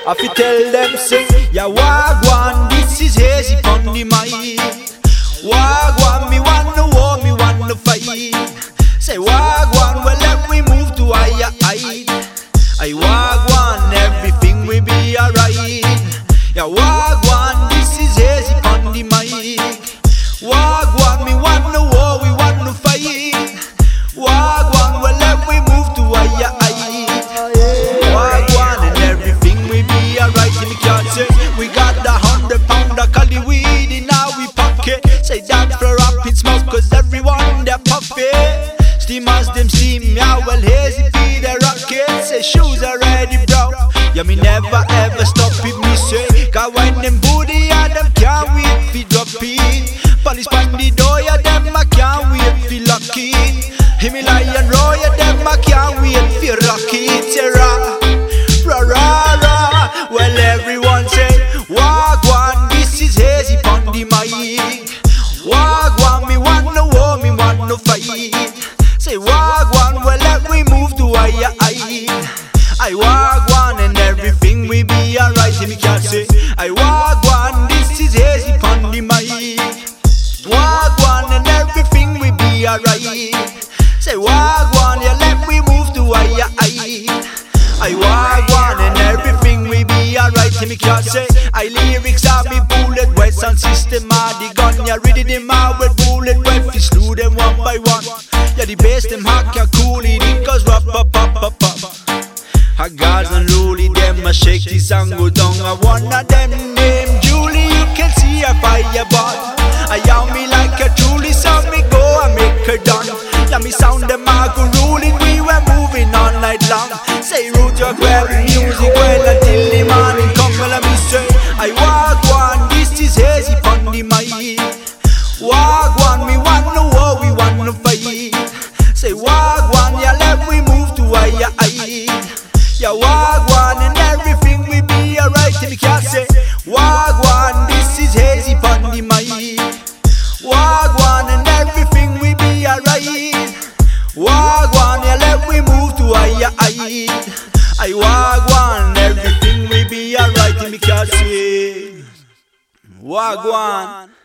I fi tell them say, yeah, wagwan, this is hazy pon the mic. Wagwan, me want no war, me want no fight. Say wagwan, well let we move to higher height. I wagwan, everything will be alright. Yeah, wagwan, this is hazy pon the mic. Wagwan, me want no war, we want no fight. Wagwan, well let we move to higher height. Wagwan, and everything will be alright. Me can't say we got the 100 pound of cali weed in our pocket. Say that for rapid smoke, cause everyone they're puffy. Steamers them steam, yeah, well hazy be the rocket. Say shoes already brown, yeah, me never ever stop it, me say. Cause when them booty, yeah, them can't wait fi drop it. Police pan the door, yeah, them I can't wait fi lock it. Hear me lion roar, yeah, them I can't wait fi rock it. Say rah, rah, rah, rah. Well everyone say, wagwan, this is hazy pon the mic. Wagwan, me want no war, me want no fight. Say wagwan, well let we move to higher height. I wagwan and everything will be alright. Me can't say, I wagwan, this is hazy pon the mic. Wagwan and everything will be alright. Say wagwan, yeah, let we move to higher height. I wagwan and everything will be alright. Me can't say, I lyrics are me bullet wet sound system are the gun. Yeah, ready them out with bullet wet. We slew them one by one. Yeah, the bass them hack can cool it. It goes rap up up up up. I got unruly them a shake this and go down. I one of them named Julie. You can see her by your butt. I am me like a truly, so me go and make her done. Yeah, me sound them I go ruling. We were moving all night long. Say root your grab music well until the morning come. Well me say, I wagwan, this is hazy pon the mic. Wagwan, me want no war, we want no fight. Say wagwan, yeah, let we move to higher height. Yeah, wagwan and everything will be alright. Me can't say, wagwan, this is hazy pon the mic. Wagwan and everything will be alright. Wagwan, yeah, let we move to higher height. I wagwan, everything will be alright. Me can't say, wagwan.